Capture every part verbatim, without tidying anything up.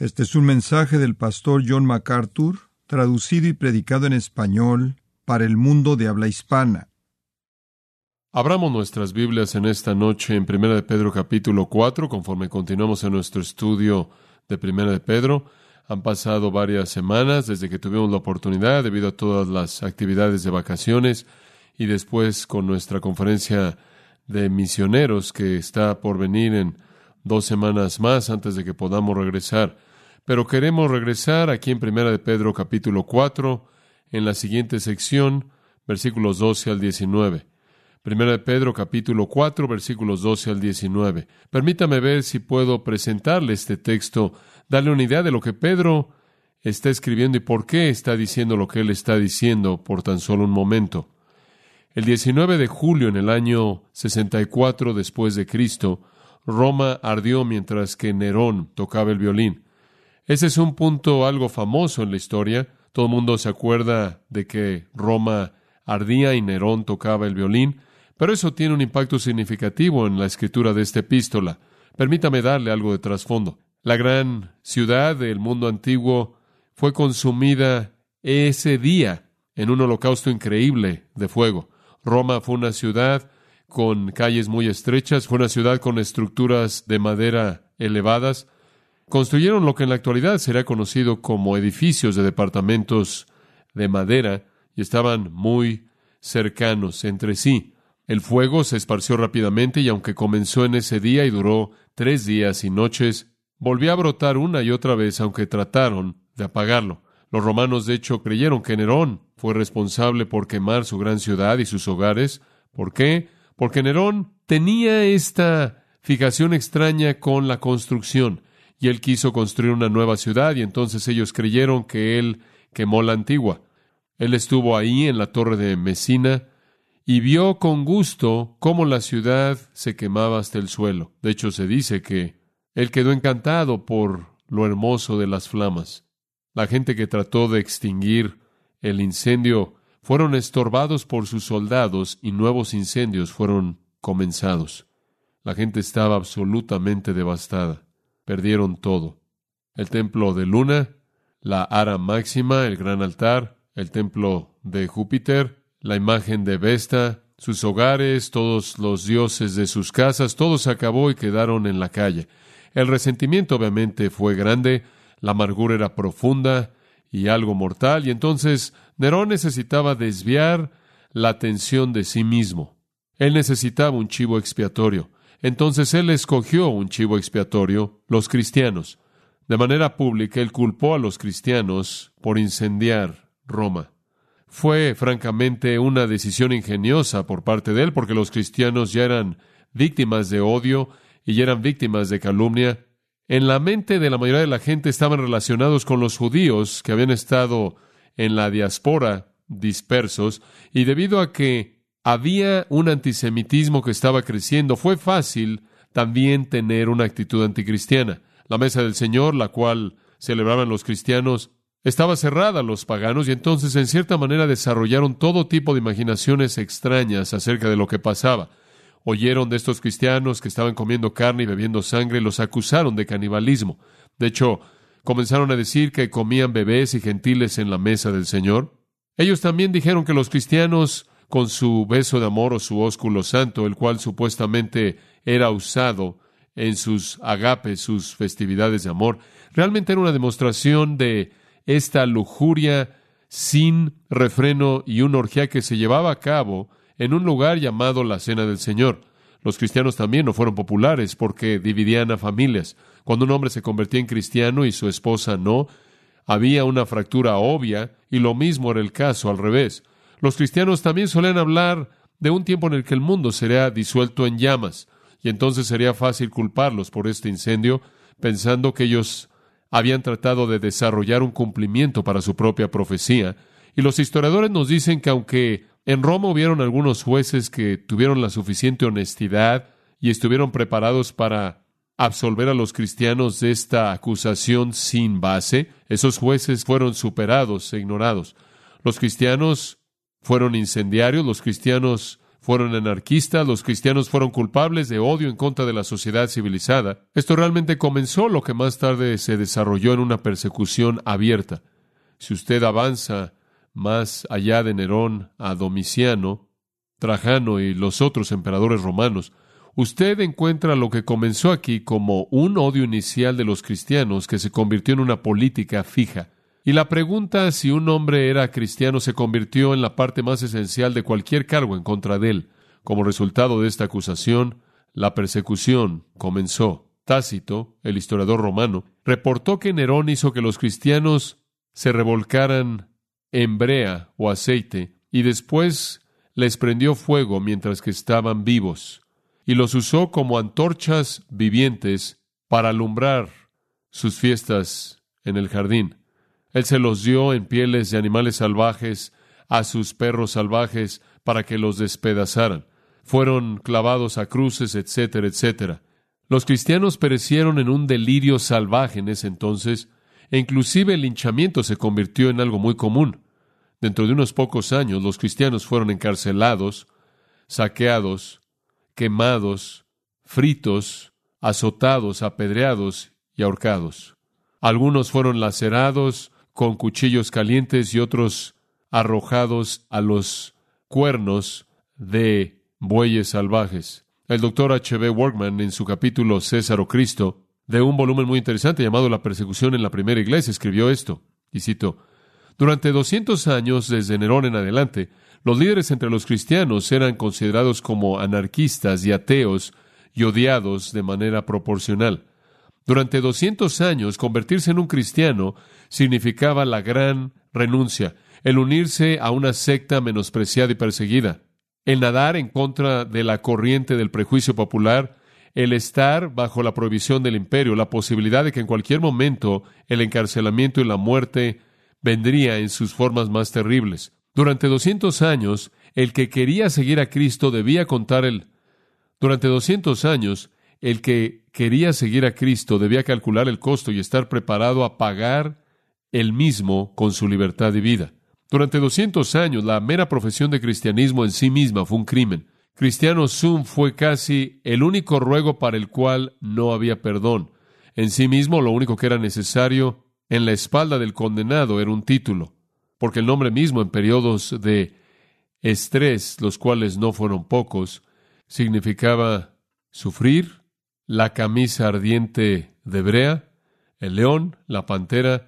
Este es un mensaje del pastor John MacArthur, traducido y predicado en español para el mundo de habla hispana. Abramos nuestras Biblias en esta noche en Primera de Pedro capítulo cuatro, conforme continuamos en nuestro estudio de Primera de Pedro. Han pasado varias semanas desde que tuvimos la oportunidad, debido a todas las actividades de vacaciones, y después con nuestra conferencia de misioneros que está por venir en dos semanas más antes de que podamos regresar. Pero queremos regresar aquí en Primera de Pedro capítulo cuatro, en la siguiente sección, versículos doce al diecinueve. Primera de Pedro capítulo cuatro, versículos doce al diecinueve. Permítame ver si puedo presentarle este texto, darle una idea de lo que Pedro está escribiendo y por qué está diciendo lo que él está diciendo por tan solo un momento. El diecinueve de julio en el año sesenta y cuatro después de Cristo, Roma ardió mientras que Nerón tocaba el violín. Ese es un punto algo famoso en la historia. Todo el mundo se acuerda de que Roma ardía y Nerón tocaba el violín, pero eso tiene un impacto significativo en la escritura de esta epístola. Permítame darle algo de trasfondo. La gran ciudad del mundo antiguo fue consumida ese día en un holocausto increíble de fuego. Roma fue una ciudad con calles muy estrechas, fue una ciudad con estructuras de madera elevadas. Construyeron lo que en la actualidad será conocido como edificios de departamentos de madera y estaban muy cercanos entre sí. El fuego se esparció rápidamente y aunque comenzó en ese día y duró tres días y noches, volvió a brotar una y otra vez aunque trataron de apagarlo. Los romanos de hecho creyeron que Nerón fue responsable por quemar su gran ciudad y sus hogares. ¿Por qué? Porque Nerón tenía esta fijación extraña con la construcción. Y él quiso construir una nueva ciudad, y entonces ellos creyeron que él quemó la antigua. Él estuvo ahí en la torre de Mesina y vio con gusto cómo la ciudad se quemaba hasta el suelo. De hecho, se dice que él quedó encantado por lo hermoso de las flamas. La gente que trató de extinguir el incendio fueron estorbados por sus soldados y nuevos incendios fueron comenzados. La gente estaba absolutamente devastada. Perdieron todo. El templo de Luna, la Ara Máxima, el gran altar, el templo de Júpiter, la imagen de Vesta, sus hogares, todos los dioses de sus casas, todo se acabó y quedaron en la calle. El resentimiento obviamente fue grande, la amargura era profunda y algo mortal, y entonces Nerón necesitaba desviar la atención de sí mismo. Él necesitaba un chivo expiatorio. Entonces él escogió un chivo expiatorio, los cristianos. De manera pública, él culpó a los cristianos por incendiar Roma. Fue, francamente, una decisión ingeniosa por parte de él, porque los cristianos ya eran víctimas de odio y ya eran víctimas de calumnia. En la mente de la mayoría de la gente estaban relacionados con los judíos que habían estado en la diáspora dispersos, y debido a que había un antisemitismo que estaba creciendo, fue fácil también tener una actitud anticristiana. La mesa del Señor, la cual celebraban los cristianos, estaba cerrada a los paganos, y entonces en cierta manera desarrollaron todo tipo de imaginaciones extrañas acerca de lo que pasaba. Oyeron de estos cristianos que estaban comiendo carne y bebiendo sangre y los acusaron de canibalismo. De hecho, comenzaron a decir que comían bebés y gentiles en la mesa del Señor. Ellos también dijeron que los cristianos, con su beso de amor o su ósculo santo, el cual supuestamente era usado en sus agapes, sus festividades de amor, realmente era una demostración de esta lujuria sin refreno y una orgía que se llevaba a cabo en un lugar llamado la Cena del Señor. Los cristianos también no fueron populares porque dividían a familias. Cuando un hombre se convertía en cristiano y su esposa no, había una fractura obvia, y lo mismo era el caso al revés. Los cristianos también solían hablar de un tiempo en el que el mundo sería disuelto en llamas, y entonces sería fácil culparlos por este incendio, pensando que ellos habían tratado de desarrollar un cumplimiento para su propia profecía. Y los historiadores nos dicen que aunque en Roma hubieron algunos jueces que tuvieron la suficiente honestidad y estuvieron preparados para absolver a los cristianos de esta acusación sin base, esos jueces fueron superados e ignorados. Los cristianos fueron incendiarios, los cristianos fueron anarquistas, los cristianos fueron culpables de odio en contra de la sociedad civilizada. Esto realmente comenzó lo que más tarde se desarrolló en una persecución abierta. Si usted avanza más allá de Nerón a Domiciano, Trajano y los otros emperadores romanos, usted encuentra lo que comenzó aquí como un odio inicial de los cristianos que se convirtió en una política fija. Y la pregunta si un hombre era cristiano se convirtió en la parte más esencial de cualquier cargo en contra de él. Como resultado de esta acusación, la persecución comenzó. Tácito, el historiador romano, reportó que Nerón hizo que los cristianos se revolcaran en brea o aceite y después les prendió fuego mientras que estaban vivos y los usó como antorchas vivientes para alumbrar sus fiestas en el jardín. Él se los dio en pieles de animales salvajes a sus perros salvajes para que los despedazaran. Fueron clavados a cruces, etcétera, etcétera. Los cristianos perecieron en un delirio salvaje en ese entonces, e inclusive el linchamiento se convirtió en algo muy común. Dentro de unos pocos años, los cristianos fueron encarcelados, saqueados, quemados, fritos, azotados, apedreados y ahorcados. Algunos fueron lacerados con cuchillos calientes y otros arrojados a los cuernos de bueyes salvajes. El doctor H B Workman, en su capítulo César o Cristo, de un volumen muy interesante llamado La persecución en la primera iglesia, escribió esto, y cito: durante doscientos años, desde Nerón en adelante, los líderes entre los cristianos eran considerados como anarquistas y ateos y odiados de manera proporcional. Durante doscientos años, convertirse en un cristiano significaba la gran renuncia, el unirse a una secta menospreciada y perseguida, el nadar en contra de la corriente del prejuicio popular, el estar bajo la prohibición del imperio, la posibilidad de que en cualquier momento el encarcelamiento y la muerte vendría en sus formas más terribles. Durante doscientos años, el que quería seguir a Cristo debía contar el... Durante doscientos años, el que quería seguir a Cristo debía calcular el costo y estar preparado a pagar él mismo con su libertad y vida. Durante doscientos años, la mera profesión de cristianismo en sí misma fue un crimen. Cristiano sum fue casi el único ruego para el cual no había perdón. En sí mismo, lo único que era necesario en la espalda del condenado era un título, porque el nombre mismo en periodos de estrés, los cuales no fueron pocos, significaba sufrir, la camisa ardiente de brea, el león, la pantera,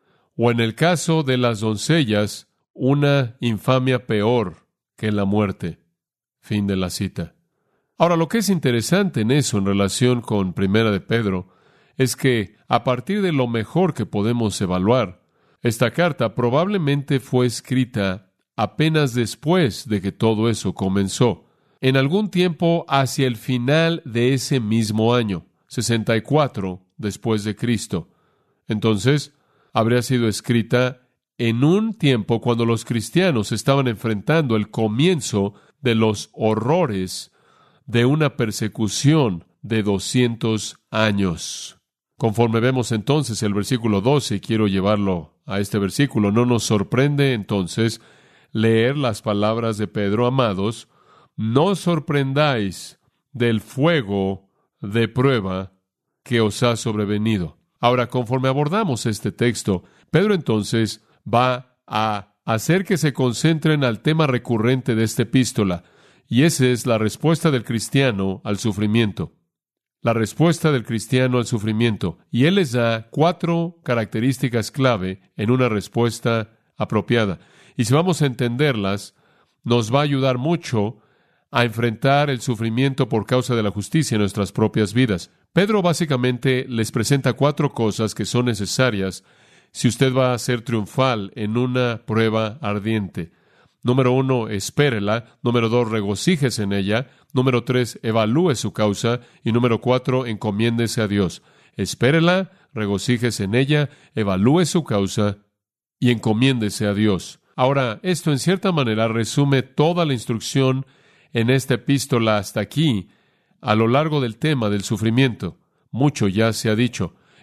o en el caso de las doncellas, una infamia peor que la muerte. Fin de la cita. Ahora, lo que es interesante en eso en relación con Primera de Pedro es que, a partir de lo mejor que podemos evaluar, esta carta probablemente fue escrita apenas después de que todo eso comenzó, en algún tiempo hacia el final de ese mismo año, sesenta y cuatro después de Cristo. Entonces, habría sido escrita en un tiempo cuando los cristianos estaban enfrentando el comienzo de los horrores de una persecución de doscientos años. Conforme vemos entonces el versículo doce, y quiero llevarlo a este versículo, no nos sorprende entonces leer las palabras de Pedro: amados, no os sorprendáis del fuego de prueba que os ha sobrevenido. Ahora, conforme abordamos este texto, Pedro entonces va a hacer que se concentren al tema recurrente de esta epístola, y esa es la respuesta del cristiano al sufrimiento. La respuesta del cristiano al sufrimiento. Y él les da cuatro características clave en una respuesta apropiada. Y si vamos a entenderlas, nos va a ayudar mucho a enfrentar el sufrimiento por causa de la justicia en nuestras propias vidas. Pedro básicamente les presenta cuatro cosas que son necesarias si usted va a ser triunfal en una prueba ardiente. Número uno, espérela. Número dos, regocíjese en ella. Número tres, evalúe su causa. Y número cuatro, encomiéndese a Dios. Espérela, regocíjese en ella, evalúe su causa y encomiéndese a Dios. Ahora, esto en cierta manera resume toda la instrucción en esta epístola hasta aquí, a lo largo del tema del sufrimiento. Mucho ya se ha dicho.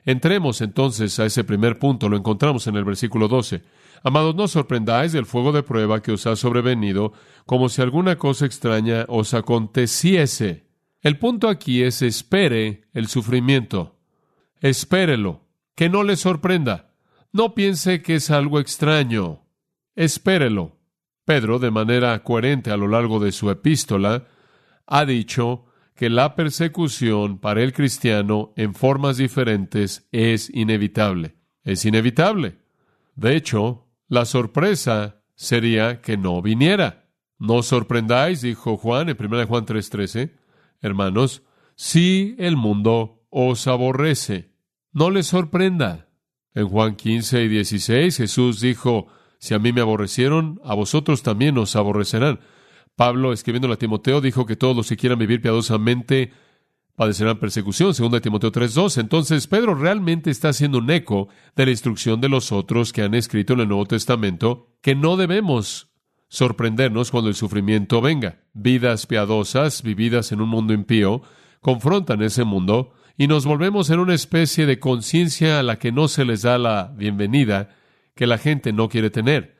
Entremos entonces a ese primer punto, lo encontramos en el versículo doce. Amados, no os sorprendáis del fuego de prueba que os ha sobrevenido, como si alguna cosa extraña os aconteciese. El punto aquí es espere el sufrimiento. Espérelo, que no le sorprenda. No piense que es algo extraño. Espérelo. Pedro, de manera coherente a lo largo de su epístola, ha dicho que la persecución para el cristiano en formas diferentes es inevitable. Es inevitable. De hecho, la sorpresa sería que no viniera. No os sorprendáis, dijo Juan en primera Juan tres trece, hermanos, si el mundo os aborrece. No les sorprenda. En Juan quince y dieciséis, Jesús dijo, si a mí me aborrecieron, a vosotros también os aborrecerán. Pablo, escribiendo a Timoteo, dijo que todos los que quieran vivir piadosamente padecerán persecución, según Timoteo tres dos. Entonces, Pedro realmente está haciendo un eco de la instrucción de los otros que han escrito en el Nuevo Testamento, que no debemos sorprendernos cuando el sufrimiento venga. Vidas piadosas, vividas en un mundo impío, confrontan ese mundo y nos volvemos en una especie de conciencia a la que no se les da la bienvenida que la gente no quiere tener.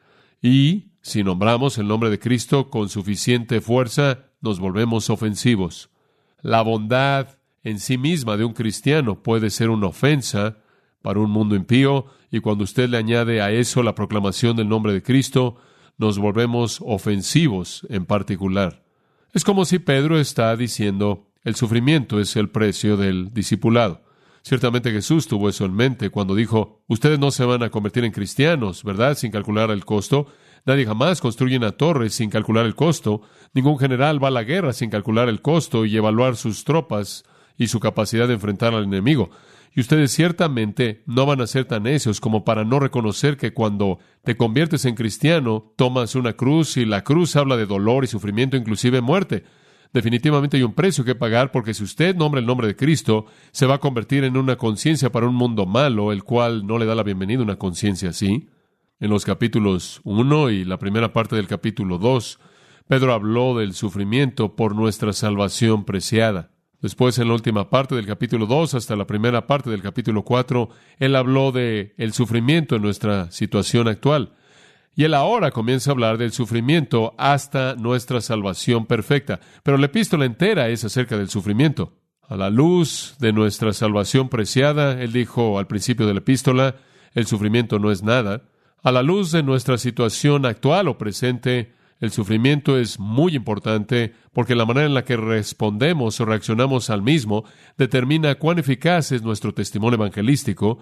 Y si nombramos el nombre de Cristo con suficiente fuerza, nos volvemos ofensivos. La bondad en sí misma de un cristiano puede ser una ofensa para un mundo impío, y cuando usted le añade a eso la proclamación del nombre de Cristo, nos volvemos ofensivos en particular. Es como si Pedro está diciendo, el sufrimiento es el precio del discipulado. Ciertamente Jesús tuvo eso en mente cuando dijo, ustedes no se van a convertir en cristianos, ¿verdad?, sin calcular el costo. Nadie jamás construye una torre sin calcular el costo. Ningún general va a la guerra sin calcular el costo y evaluar sus tropas y su capacidad de enfrentar al enemigo. Y ustedes ciertamente no van a ser tan necios como para no reconocer que cuando te conviertes en cristiano, tomas una cruz y la cruz habla de dolor y sufrimiento, inclusive muerte. Definitivamente hay un precio que pagar, porque si usted nombra el nombre de Cristo, se va a convertir en una conciencia para un mundo malo, el cual no le da la bienvenida a una conciencia así. En los capítulos uno y la primera parte del capítulo dos, Pedro habló del sufrimiento por nuestra salvación preciada. Después, en la última parte del capítulo dos hasta la primera parte del capítulo cuatro, él habló de el sufrimiento en nuestra situación actual. Y él ahora comienza a hablar del sufrimiento hasta nuestra salvación perfecta. Pero la epístola entera es acerca del sufrimiento. A la luz de nuestra salvación preciada, él dijo al principio de la epístola, el sufrimiento no es nada. A la luz de nuestra situación actual o presente, el sufrimiento es muy importante porque la manera en la que respondemos o reaccionamos al mismo determina cuán eficaz es nuestro testimonio evangelístico.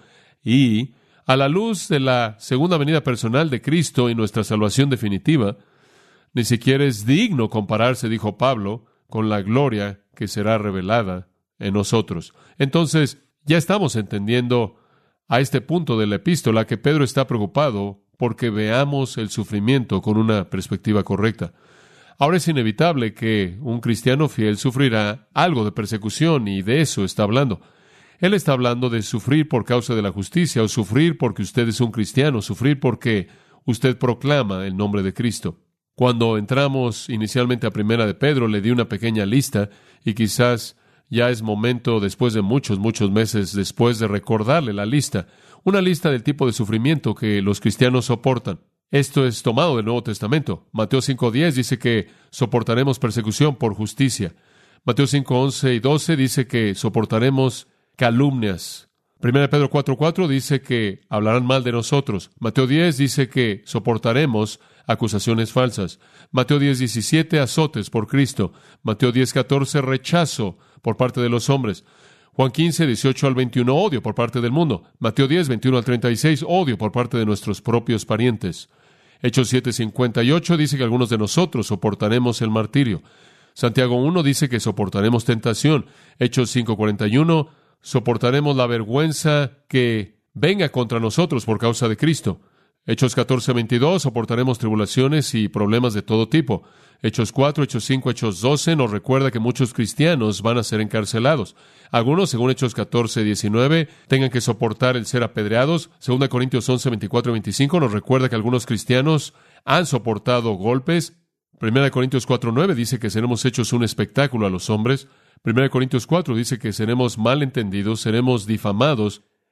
Y a la luz de la segunda venida personal de Cristo y nuestra salvación definitiva, ni siquiera es digno compararse, dijo Pablo, con la gloria que será revelada en nosotros. Entonces, ya estamos entendiendo a este punto de la epístola que Pedro está preocupado porque veamos el sufrimiento con una perspectiva correcta. Ahora es inevitable que un cristiano fiel sufrirá algo de persecución, y de eso está hablando. Él está hablando de sufrir por causa de la justicia, o sufrir porque usted es un cristiano, sufrir porque usted proclama el nombre de Cristo. Cuando entramos inicialmente a Primera de Pedro, le di una pequeña lista, y quizás ya es momento, después de muchos, muchos meses después, de recordarle la lista. Una lista del tipo de sufrimiento que los cristianos soportan. Esto es tomado del Nuevo Testamento. Mateo cinco diez dice que soportaremos persecución por justicia. Mateo cinco once y doce dice que soportaremos calumnias. Primera de Pedro cuatro cuatro dice que hablarán mal de nosotros. Mateo diez dice que soportaremos acusaciones falsas. Mateo diez diecisiete, azotes por Cristo. Mateo diez catorce, rechazo por parte de los hombres. Juan quince, dieciocho al veintiuno, odio por parte del mundo. Mateo diez, veintiuno al treinta y seis, odio por parte de nuestros propios parientes. Hechos siete cincuenta y ocho dice que algunos de nosotros soportaremos el martirio. Santiago uno dice que soportaremos tentación. Hechos cinco cuarenta y uno, soportaremos la vergüenza que venga contra nosotros por causa de Cristo. Hechos catorce veintidós, soportaremos tribulaciones y problemas de todo tipo. Hechos cuatro, Hechos cinco, Hechos doce nos recuerda que muchos cristianos van a ser encarcelados. Algunos, según Hechos catorce diecinueve, tengan que soportar el ser apedreados. Segunda Corintios once veinticuatro y veinticinco nos recuerda que algunos cristianos han soportado golpes. Primera Corintios cuatro nueve dice que seremos hechos un espectáculo a los hombres. Primera Corintios cuatro dice que seremos malentendidos, seremos difamados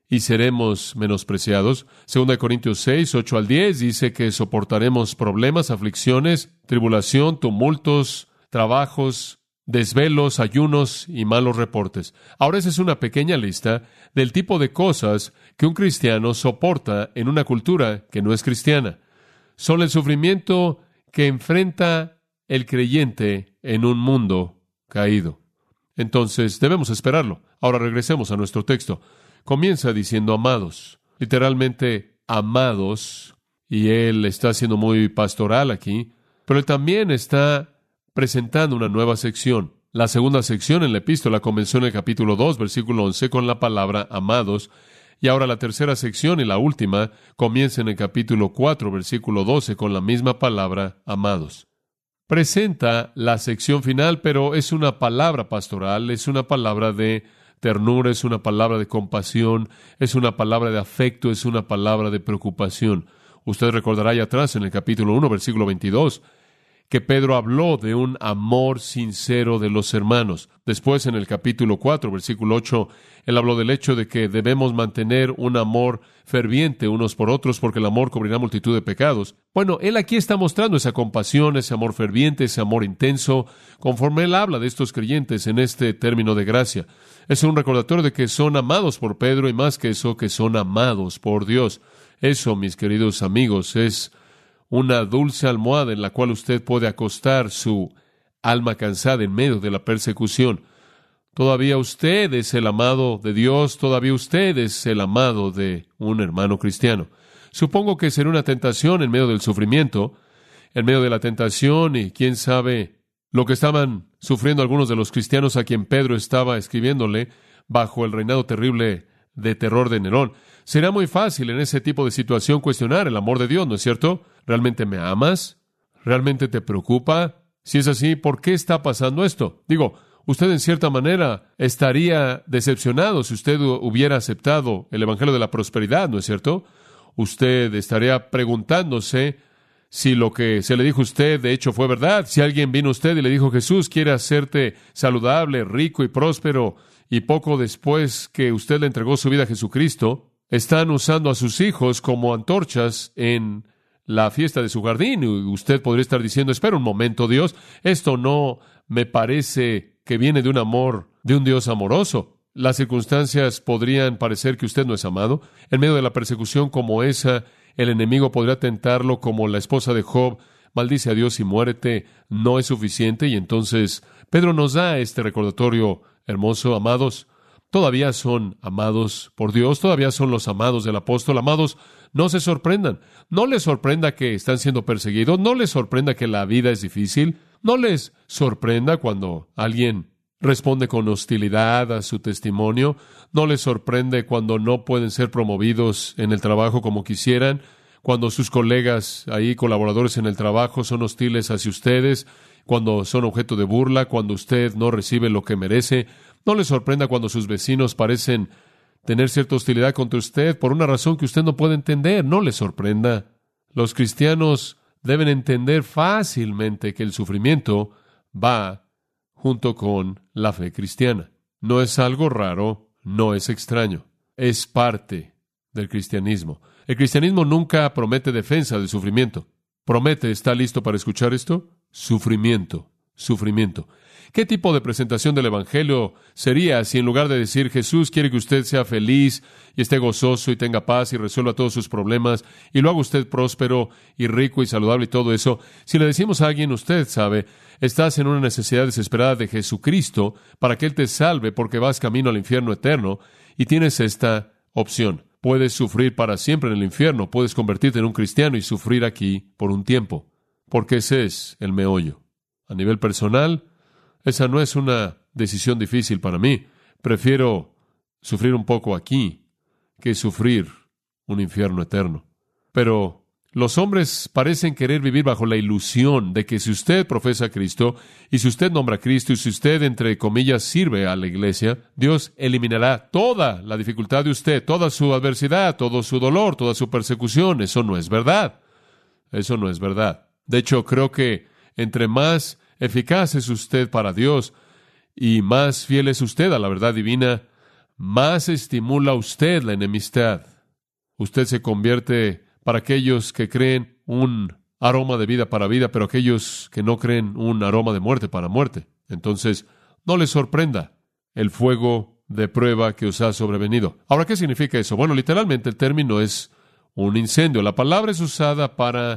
y seremos menospreciados. Segunda de Corintios seis, ocho al diez dice que soportaremos problemas, aflicciones, tribulación, tumultos, trabajos, desvelos, ayunos y malos reportes. Ahora esa es una pequeña lista del tipo de cosas que un cristiano soporta en una cultura que no es cristiana. Son el sufrimiento que enfrenta el creyente en un mundo caído. Entonces, debemos esperarlo. Ahora regresemos a nuestro texto. Comienza diciendo amados, literalmente amados, y él está siendo muy pastoral aquí, pero él también está presentando una nueva sección. La segunda sección en la epístola comenzó en el capítulo dos, versículo once, con la palabra amados, y ahora la tercera sección y la última comienza en el capítulo cuatro, versículo doce, con la misma palabra amados. Presenta la sección final, pero es una palabra pastoral, es una palabra de ternura, es una palabra de compasión, es una palabra de afecto, es una palabra de preocupación. Usted recordará allá atrás en el capítulo uno, versículo veintidós, que Pedro habló de un amor sincero de los hermanos. Después, en el capítulo cuatro, versículo ocho, él habló del hecho de que debemos mantener un amor ferviente unos por otros, porque el amor cubrirá multitud de pecados. Bueno, él aquí está mostrando esa compasión, ese amor ferviente, ese amor intenso, conforme él habla de estos creyentes en este término de gracia. Es un recordatorio de que son amados por Pedro y más que eso, que son amados por Dios. Eso, mis queridos amigos, es una dulce almohada en la cual usted puede acostar su alma cansada en medio de la persecución. Todavía usted es el amado de Dios, todavía usted es el amado de un hermano cristiano. Supongo que será una tentación en medio del sufrimiento, en medio de la tentación, y quién sabe lo que estaban sufriendo algunos de los cristianos a quien Pedro estaba escribiéndole bajo el reinado terrible de terror de Nerón. Será muy fácil en ese tipo de situación cuestionar el amor de Dios, ¿no es cierto? ¿Realmente me amas? ¿Realmente te preocupa? Si es así, ¿por qué está pasando esto? Digo, usted en cierta manera estaría decepcionado si usted hubiera aceptado el Evangelio de la prosperidad, ¿no es cierto? Usted estaría preguntándose si lo que se le dijo a usted de hecho fue verdad. Si alguien vino a usted y le dijo, Jesús quiere hacerte saludable, rico y próspero, y poco después que usted le entregó su vida a Jesucristo, están usando a sus hijos como antorchas en la fiesta de su jardín, y usted podría estar diciendo, espera un momento, Dios, esto no me parece que viene de un amor, de un Dios amoroso. Las circunstancias podrían parecer que usted no es amado. En medio de la persecución como esa, el enemigo podría tentarlo como la esposa de Job, maldice a Dios y muérete, no es suficiente, y entonces Pedro nos da este recordatorio hermoso, amados, todavía son amados por Dios, todavía son los amados del apóstol. Amados, no se sorprendan, no les sorprenda que están siendo perseguidos, no les sorprenda que la vida es difícil, no les sorprenda cuando alguien responde con hostilidad a su testimonio, no les sorprende cuando no pueden ser promovidos en el trabajo como quisieran, cuando sus colegas ahí, colaboradores en el trabajo, son hostiles hacia ustedes, cuando son objeto de burla, cuando usted no recibe lo que merece. No le sorprenda cuando sus vecinos parecen tener cierta hostilidad contra usted por una razón que usted no puede entender. No le sorprenda. Los cristianos deben entender fácilmente que el sufrimiento va junto con la fe cristiana. No es algo raro, no es extraño. Es parte del cristianismo. El cristianismo nunca promete defensa del sufrimiento. Promete, ¿está listo para escuchar esto? Sufrimiento, sufrimiento. ¿Qué tipo de presentación del Evangelio sería si en lugar de decir Jesús quiere que usted sea feliz y esté gozoso y tenga paz y resuelva todos sus problemas y lo haga usted próspero y rico y saludable y todo eso, si le decimos a alguien, usted sabe, estás en una necesidad desesperada de Jesucristo para que Él te salve porque vas camino al infierno eterno y tienes esta opción? Puedes sufrir para siempre en el infierno, puedes convertirte en un cristiano y sufrir aquí por un tiempo, porque ese es el meollo. A nivel personal, esa no es una decisión difícil para mí. Prefiero sufrir un poco aquí que sufrir un infierno eterno. Pero los hombres parecen querer vivir bajo la ilusión de que si usted profesa a Cristo y si usted nombra a Cristo y si usted, entre comillas, sirve a la iglesia, Dios eliminará toda la dificultad de usted, toda su adversidad, todo su dolor, toda su persecución. Eso no es verdad. Eso no es verdad. De hecho, creo que entre más eficaz es usted para Dios y más fiel es usted a la verdad divina, más estimula usted la enemistad. Usted se convierte, para aquellos que creen, un aroma de vida para vida, pero aquellos que no creen, un aroma de muerte para muerte. Entonces, no les sorprenda el fuego de prueba que os ha sobrevenido. Ahora, ¿qué significa eso? Bueno, literalmente el término es un incendio. La palabra es usada para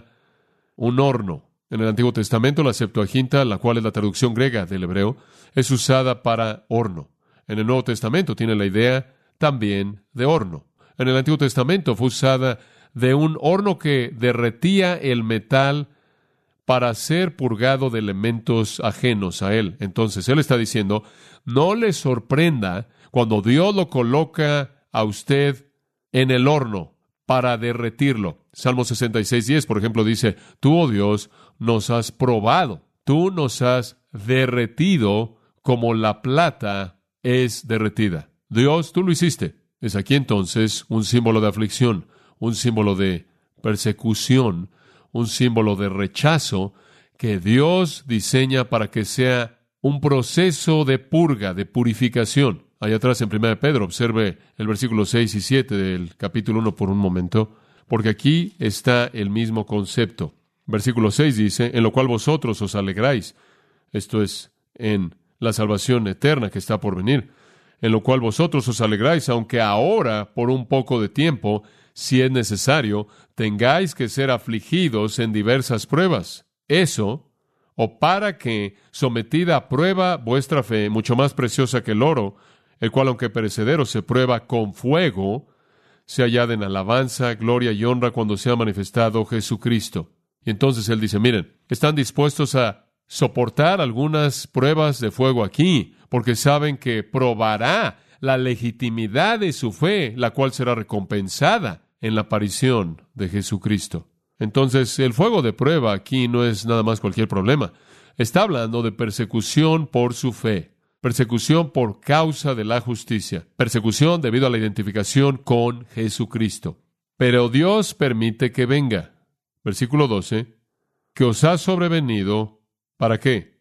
un horno. En el Antiguo Testamento, la Septuaginta, la cual es la traducción griega del hebreo, es usada para horno. En el Nuevo Testamento tiene la idea también de horno. En el Antiguo Testamento fue usada de un horno que derretía el metal para ser purgado de elementos ajenos a él. Entonces, él está diciendo, no le sorprenda cuando Dios lo coloca a usted en el horno para derretirlo. Salmo sesenta y seis, diez, por ejemplo, dice, tú, oh Dios, nos has probado, tú nos has derretido como la plata es derretida. Dios, tú lo hiciste. Es aquí entonces un símbolo de aflicción, un símbolo de persecución, un símbolo de rechazo que Dios diseña para que sea un proceso de purga, de purificación. Allá atrás en primera de Pedro, observe el versículo seis y siete del capítulo uno por un momento, porque aquí está el mismo concepto. Versículo seis dice, en lo cual vosotros os alegráis. Esto es en la salvación eterna que está por venir. En lo cual vosotros os alegráis, aunque ahora, por un poco de tiempo, si es necesario, tengáis que ser afligidos en diversas pruebas. Eso, o para que, sometida a prueba vuestra fe, mucho más preciosa que el oro, el cual, aunque perecedero, se prueba con fuego, se hallada en alabanza, gloria y honra cuando sea manifestado Jesucristo. Y entonces él dice, miren, ¿están dispuestos a soportar algunas pruebas de fuego aquí? Porque saben que probará la legitimidad de su fe, la cual será recompensada en la aparición de Jesucristo. Entonces, el fuego de prueba aquí no es nada más cualquier problema. Está hablando de persecución por su fe, persecución por causa de la justicia, persecución debido a la identificación con Jesucristo. Pero Dios permite que venga. Versículo doce, que os ha sobrevenido, ¿para qué?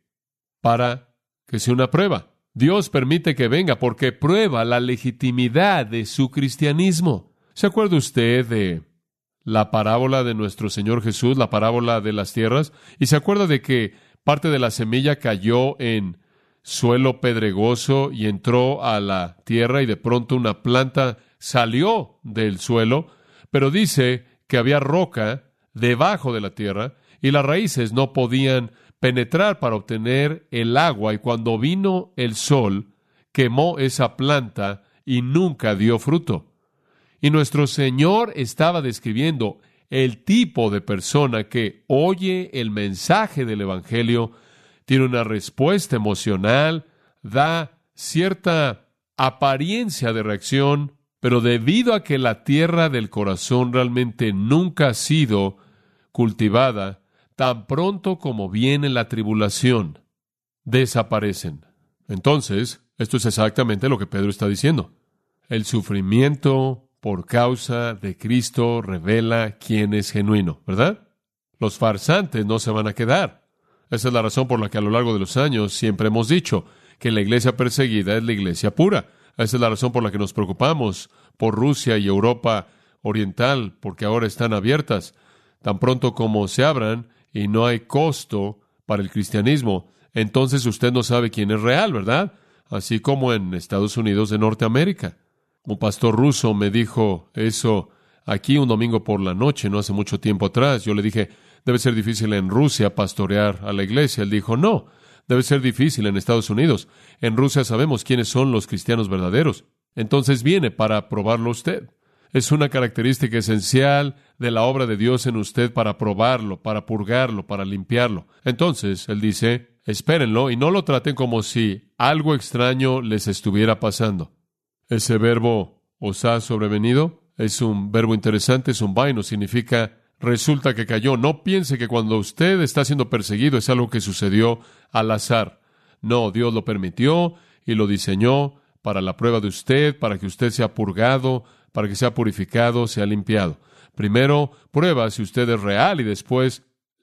Para que sea una prueba. Dios permite que venga porque prueba la legitimidad de su cristianismo. ¿Se acuerda usted de la parábola de nuestro Señor Jesús, la parábola de las tierras? ¿Y se acuerda de que parte de la semilla cayó en suelo pedregoso y entró a la tierra y de pronto una planta salió del suelo? Pero dice que había roca debajo de la tierra y las raíces no podían penetrar para obtener el agua, y cuando vino el sol, quemó esa planta y nunca dio fruto. Y nuestro Señor estaba describiendo el tipo de persona que oye el mensaje del Evangelio, tiene una respuesta emocional, da cierta apariencia de reacción, pero debido a que la tierra del corazón realmente nunca ha sido cultivada, tan pronto como viene la tribulación, desaparecen. Entonces, esto es exactamente lo que Pedro está diciendo. El sufrimiento por causa de Cristo revela quién es genuino, ¿verdad? Los farsantes no se van a quedar. Esa es la razón por la que a lo largo de los años siempre hemos dicho que la iglesia perseguida es la iglesia pura. Esa es la razón por la que nos preocupamos por Rusia y Europa Oriental, porque ahora están abiertas. Tan pronto como se abran y no hay costo para el cristianismo, entonces usted no sabe quién es real, ¿verdad? Así como en Estados Unidos de Norteamérica. Un pastor ruso me dijo eso aquí un domingo por la noche, no hace mucho tiempo atrás. Yo le dije, debe ser difícil en Rusia pastorear a la iglesia. Él dijo, no, debe ser difícil en Estados Unidos. En Rusia sabemos quiénes son los cristianos verdaderos. Entonces viene para probarlo usted. Es una característica esencial de la obra de Dios en usted para probarlo, para purgarlo, para limpiarlo. Entonces, él dice, espérenlo y no lo traten como si algo extraño les estuviera pasando. Ese verbo, os ha sobrevenido, es un verbo interesante, es un vaino, significa resulta que cayó. No piense que cuando usted está siendo perseguido es algo que sucedió al azar. No, Dios lo permitió y lo diseñó para la prueba de usted, para que usted sea purgado, para que sea purificado, sea limpiado. Primero, prueba si usted es real y después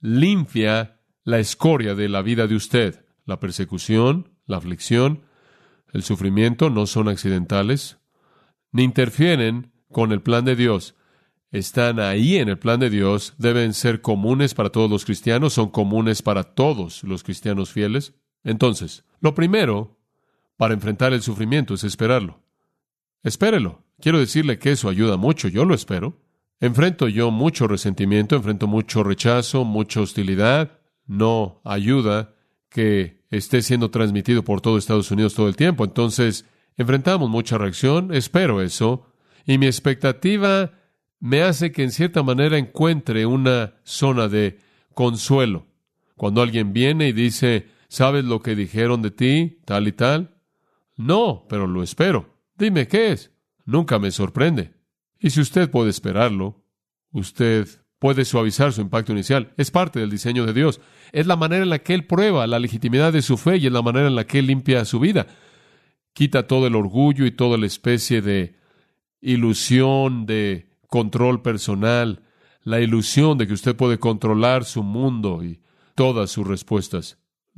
limpia la escoria de la vida de usted. La persecución, la aflicción, el sufrimiento no son accidentales. ni interfieren con el plan de Dios. Están ahí en el plan de Dios, deben ser comunes para todos los cristianos, son comunes para todos los cristianos fieles. Entonces, lo primero para enfrentar el sufrimiento es esperarlo. Espérelo. Quiero decirle que eso ayuda mucho, yo lo espero. Enfrento yo mucho resentimiento, enfrento mucho rechazo, mucha hostilidad. No ayuda que esté siendo transmitido por todo Estados Unidos todo el tiempo. Entonces, enfrentamos mucha reacción, espero eso, y mi expectativa me hace que en cierta manera encuentre una zona de consuelo. Cuando alguien viene y dice, ¿sabes lo que dijeron de ti, tal y tal? No, pero lo espero. Dime, ¿qué es? Nunca me sorprende. Y si usted puede esperarlo, usted puede suavizar su impacto inicial. Es parte del diseño de Dios. Es la manera en la que Él prueba la legitimidad de su fe y es la manera en la que Él limpia su vida. Quita todo el orgullo y toda la especie de ilusión de control personal, la ilusión de que usted puede controlar su mundo y todas sus respuestas.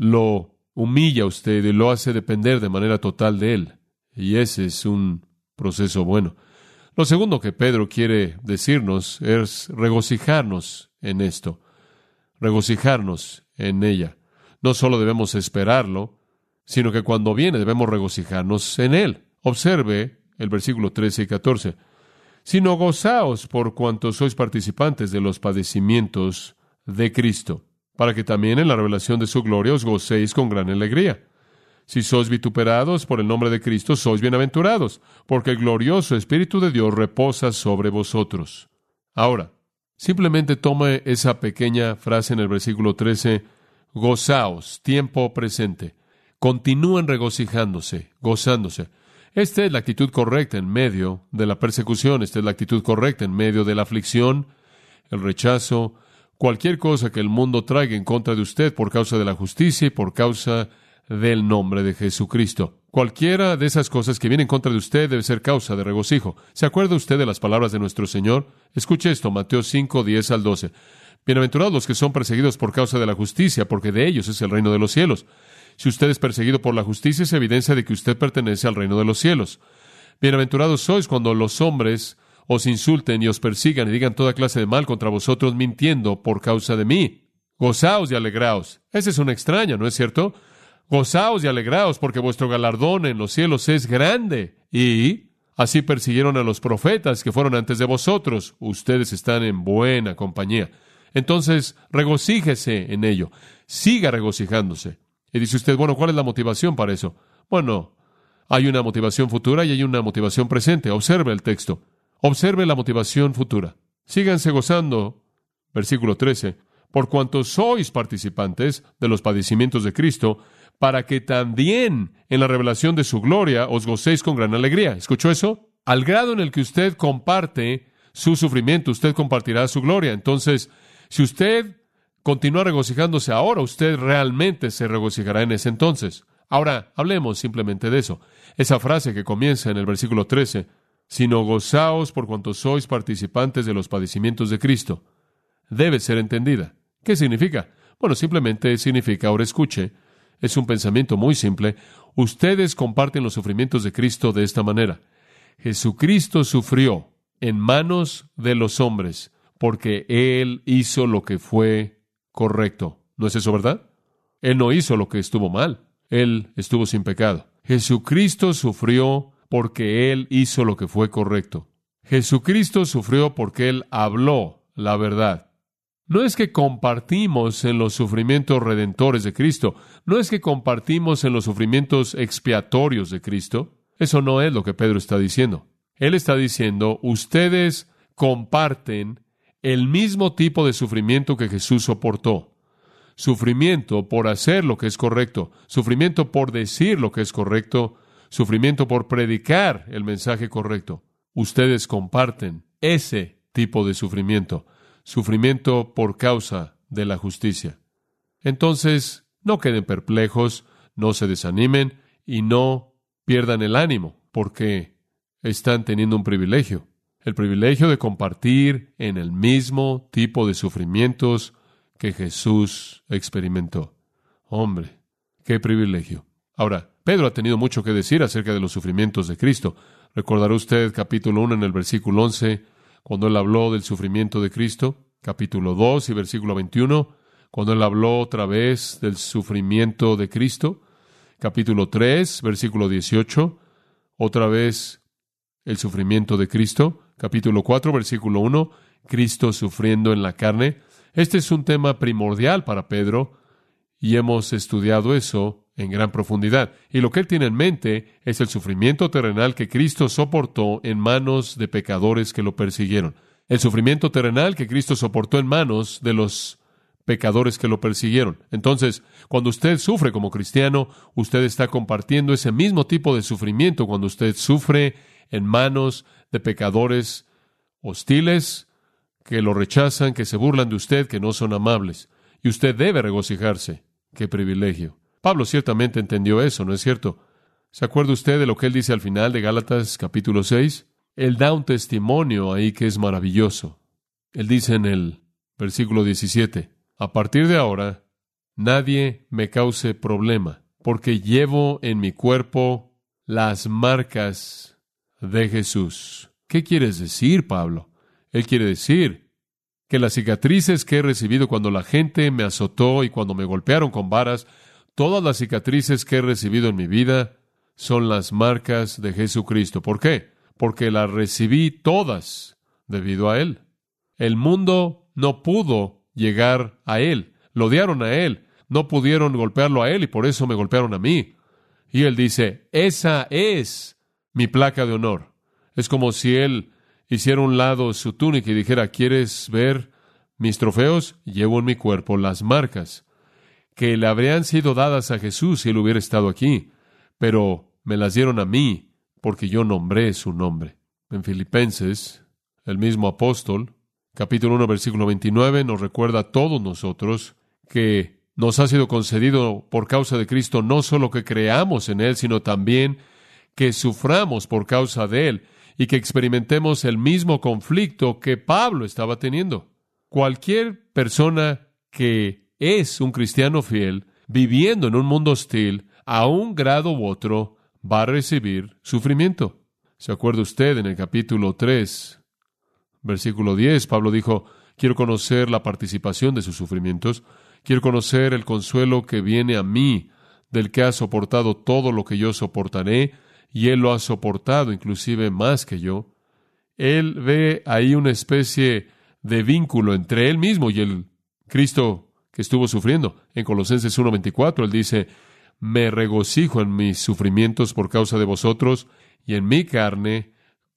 Lo humilla a usted y lo hace depender de manera total de Él. Y ese es un proceso bueno. Lo segundo que Pedro quiere decirnos es regocijarnos en esto, regocijarnos en ella. No solo debemos esperarlo, sino que cuando viene debemos regocijarnos en Él. Observe el versículo trece y catorce. Sino gozaos por cuanto sois participantes de los padecimientos de Cristo, para que también en la revelación de su gloria os gocéis con gran alegría. Si sois vituperados por el nombre de Cristo, sois bienaventurados, porque el glorioso Espíritu de Dios reposa sobre vosotros. Ahora, simplemente tome esa pequeña frase en el versículo trece, gozaos, tiempo presente. Continúen regocijándose, gozándose. Esta es la actitud correcta en medio de la persecución, esta es la actitud correcta en medio de la aflicción, el rechazo, cualquier cosa que el mundo traiga en contra de usted por causa de la justicia y por causa del nombre de Jesucristo. Cualquiera de esas cosas que vienen en contra de usted debe ser causa de regocijo. ¿Se acuerda usted de las palabras de nuestro Señor? Escuche esto, Mateo cinco, diez al doce. Bienaventurados los que son perseguidos por causa de la justicia, porque de ellos es el reino de los cielos. Si usted es perseguido por la justicia, es evidencia de que usted pertenece al reino de los cielos. Bienaventurados sois cuando los hombres os insulten y os persigan y digan toda clase de mal contra vosotros mintiendo por causa de mí. Gozaos y alegraos. Esa es una extraña, ¿no es cierto? Gozaos y alegraos porque vuestro galardón en los cielos es grande. Y así persiguieron a los profetas que fueron antes de vosotros. Ustedes están en buena compañía. Entonces, regocíjese en ello. Siga regocijándose. Y dice usted, bueno, ¿cuál es la motivación para eso? Bueno, hay una motivación futura y hay una motivación presente. Observe el texto. Observe la motivación futura. Síganse gozando. Versículo trece. Por cuanto sois participantes de los padecimientos de Cristo, para que también en la revelación de su gloria os gocéis con gran alegría. ¿Escuchó eso? Al grado en el que usted comparte su sufrimiento, usted compartirá su gloria. Entonces, si usted continúa regocijándose ahora, usted realmente se regocijará en ese entonces. Ahora, hablemos simplemente de eso. Esa frase que comienza en el versículo trece, sino gozaos por cuanto sois participantes de los padecimientos de Cristo, debe ser entendida. ¿Qué significa? Bueno, simplemente significa, ahora escuche, es un pensamiento muy simple. Ustedes comparten los sufrimientos de Cristo de esta manera. Jesucristo sufrió en manos de los hombres porque Él hizo lo que fue correcto. ¿No es eso verdad? Él no hizo lo que estuvo mal. Él estuvo sin pecado. Jesucristo sufrió porque Él hizo lo que fue correcto. Jesucristo sufrió porque Él habló la verdad. No es que compartimos en los sufrimientos redentores de Cristo. No es que compartimos en los sufrimientos expiatorios de Cristo. Eso no es lo que Pedro está diciendo. Él está diciendo, ustedes comparten el mismo tipo de sufrimiento que Jesús soportó. Sufrimiento por hacer lo que es correcto. Sufrimiento por decir lo que es correcto. Sufrimiento por predicar el mensaje correcto. Ustedes comparten ese tipo de sufrimiento. Sufrimiento por causa de la justicia. Entonces, no queden perplejos, no se desanimen y no pierdan el ánimo, porque están teniendo un privilegio. El privilegio de compartir en el mismo tipo de sufrimientos que Jesús experimentó. Hombre, qué privilegio. Ahora, Pedro ha tenido mucho que decir acerca de los sufrimientos de Cristo. Recordará usted capítulo uno en el versículo once, cuando él habló del sufrimiento de Cristo. Capítulo dos y versículo veintiuno, cuando él habló otra vez del sufrimiento de Cristo. Capítulo tres, versículo dieciocho, otra vez el sufrimiento de Cristo. Capítulo cuatro, versículo uno, Cristo sufriendo en la carne. Este es un tema primordial para Pedro y hemos estudiado eso en gran profundidad. Y lo que él tiene en mente es el sufrimiento terrenal que Cristo soportó en manos de pecadores que lo persiguieron. El sufrimiento terrenal que Cristo soportó en manos de los pecadores que lo persiguieron. Entonces, cuando usted sufre como cristiano, usted está compartiendo ese mismo tipo de sufrimiento cuando usted sufre en manos de pecadores hostiles, que lo rechazan, que se burlan de usted, que no son amables. Y usted debe regocijarse. ¡Qué privilegio! Pablo ciertamente entendió eso, ¿no es cierto? ¿Se acuerda usted de lo que él dice al final de Gálatas capítulo seis? Él da un testimonio ahí que es maravilloso. Él dice en el versículo diecisiete, a partir de ahora, nadie me cause problema, porque llevo en mi cuerpo las marcas de Jesús. ¿Qué quieres decir, Pablo? Él quiere decir que las cicatrices que he recibido cuando la gente me azotó y cuando me golpearon con varas, todas las cicatrices que he recibido en mi vida son las marcas de Jesucristo. ¿Por qué? Porque las recibí todas debido a Él. El mundo no pudo llegar a Él. Lo odiaron a Él. No pudieron golpearlo a Él y por eso me golpearon a mí. Y Él dice, esa es mi placa de honor. Es como si Él hiciera a un lado su túnica y dijera, ¿quieres ver mis trofeos? Llevo en mi cuerpo las marcas que le habrían sido dadas a Jesús si Él hubiera estado aquí, pero me las dieron a mí porque yo nombré su nombre. En Filipenses, el mismo apóstol, capítulo uno, versículo veintinueve, nos recuerda a todos nosotros que nos ha sido concedido por causa de Cristo no solo que creamos en Él, sino también que suframos por causa de Él y que experimentemos el mismo conflicto que Pablo estaba teniendo. Cualquier persona que es un cristiano fiel, viviendo en un mundo hostil, a un grado u otro, va a recibir sufrimiento. ¿Se acuerda usted en el capítulo tres, versículo diez? Pablo dijo, quiero conocer la participación de sus sufrimientos, quiero conocer el consuelo que viene a mí, del que ha soportado todo lo que yo soportaré, y Él lo ha soportado inclusive más que yo. Él ve ahí una especie de vínculo entre Él mismo y el Cristo que estuvo sufriendo. En Colosenses uno veinticuatro, Él dice, me regocijo en mis sufrimientos por causa de vosotros, y en mi carne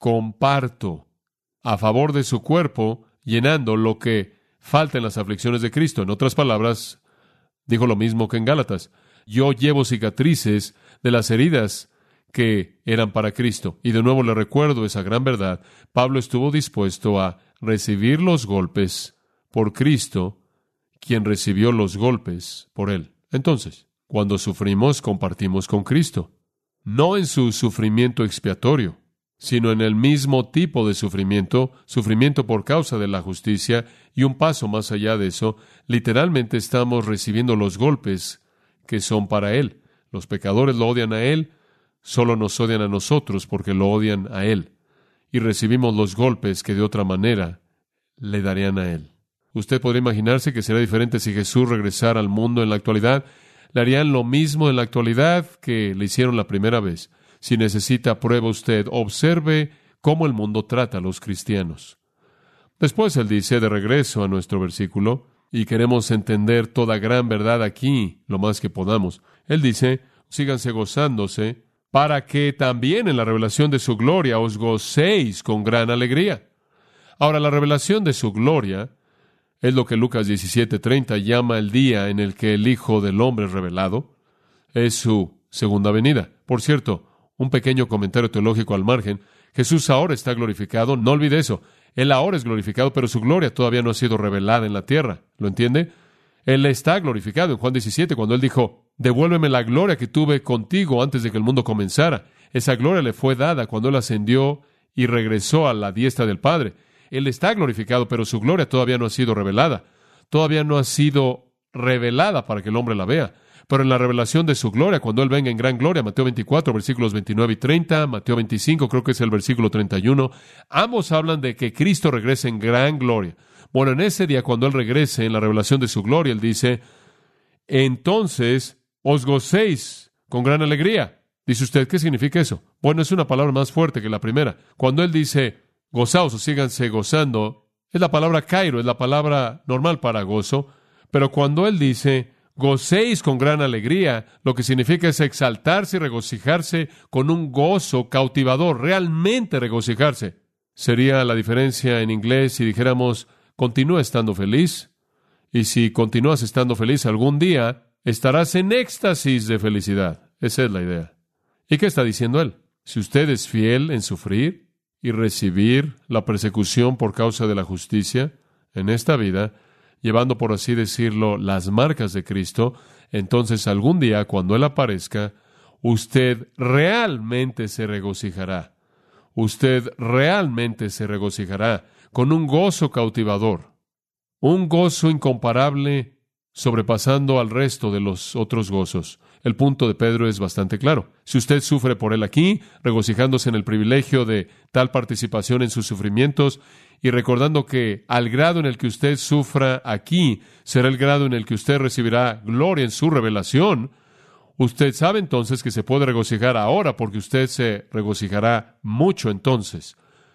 comparto a favor de su cuerpo, llenando lo que falta en las aflicciones de Cristo. En otras palabras, dijo lo mismo que en Gálatas. Yo llevo cicatrices de las heridas que eran para Cristo. Y de nuevo le recuerdo esa gran verdad. Pablo estuvo dispuesto a recibir los golpes por Cristo, quien recibió los golpes por Él. Entonces, cuando sufrimos, compartimos con Cristo. No en su sufrimiento expiatorio, sino en el mismo tipo de sufrimiento, sufrimiento por causa de la justicia, y un paso más allá de eso, literalmente estamos recibiendo los golpes que son para Él. Los pecadores lo odian a Él, solo nos odian a nosotros porque lo odian a Él. Y recibimos los golpes que de otra manera le darían a Él. Usted podría imaginarse que sería diferente si Jesús regresara al mundo en la actualidad. Le harían lo mismo en la actualidad que le hicieron la primera vez. Si necesita prueba usted, observe cómo el mundo trata a los cristianos. Después Él dice, de regreso a nuestro versículo, y queremos entender toda gran verdad aquí, lo más que podamos. Él dice, síganse gozándose, para que también en la revelación de su gloria os gocéis con gran alegría. Ahora, la revelación de su gloria es lo que Lucas diecisiete treinta llama el día en el que el Hijo del Hombre es revelado. Es su segunda venida. Por cierto, un pequeño comentario teológico al margen. Jesús ahora está glorificado. No olvide eso. Él ahora es glorificado, pero su gloria todavía no ha sido revelada en la tierra. ¿Lo entiende? Él está glorificado en Juan diecisiete, cuando Él dijo, devuélveme la gloria que tuve contigo antes de que el mundo comenzara. Esa gloria le fue dada cuando Él ascendió y regresó a la diestra del Padre. Él está glorificado, pero su gloria todavía no ha sido revelada. Todavía no ha sido revelada para que el hombre la vea. pero en la revelación de su gloria, cuando Él venga en gran gloria, Mateo veinticuatro, versículos veintinueve y treinta, Mateo veinticinco, creo que es el versículo treinta y uno, ambos hablan de que Cristo regrese en gran gloria. Bueno, en ese día, cuando Él regrese en la revelación de su gloria, Él dice, entonces os gocéis con gran alegría. Dice usted, ¿qué significa eso? Bueno, es una palabra más fuerte que la primera. Cuando Él dice, gozaos o síganse gozando, es la palabra kairo, es la palabra normal para gozo, pero cuando Él dice, gocéis con gran alegría, lo que significa es exaltarse y regocijarse con un gozo cautivador, realmente regocijarse. Sería la diferencia en inglés si dijéramos, continúa estando feliz, y si continúas estando feliz algún día, estarás en éxtasis de felicidad. Esa es la idea. ¿Y qué está diciendo Él? Si usted es fiel en sufrir y recibir la persecución por causa de la justicia en esta vida, llevando, por así decirlo, las marcas de Cristo, entonces algún día, cuando Él aparezca, usted realmente se regocijará. Usted realmente se regocijará con un gozo cautivador, un gozo incomparable, sobrepasando al resto de los otros gozos. El punto de Pedro es bastante claro. Si usted sufre por Él aquí, regocijándose en el privilegio de tal participación en sus sufrimientos, y recordando que al grado en el que usted sufra aquí, será el grado en el que usted recibirá gloria en su revelación, usted sabe entonces que se puede regocijar ahora, porque usted se regocijará mucho entonces.